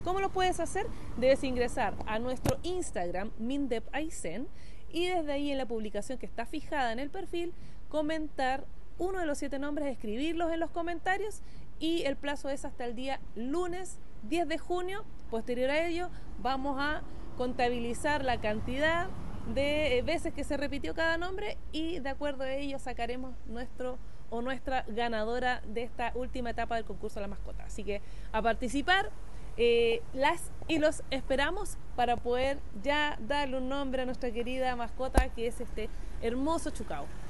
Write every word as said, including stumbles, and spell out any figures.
¿Cómo lo puedes hacer? Debes ingresar a nuestro Instagram, Mindep Aysén, y desde ahí en la publicación que está fijada en el perfil, comentar uno de los siete nombres, escribirlos en los comentarios, y el plazo es hasta el día lunes diez de junio. Posterior a ello, vamos a contabilizar la cantidad de veces que se repitió cada nombre y de acuerdo a ello sacaremos nuestro o nuestra ganadora de esta última etapa del concurso de la mascota. Así que a participar, eh, las y los esperamos para poder ya darle un nombre a nuestra querida mascota, que es este hermoso Chucao.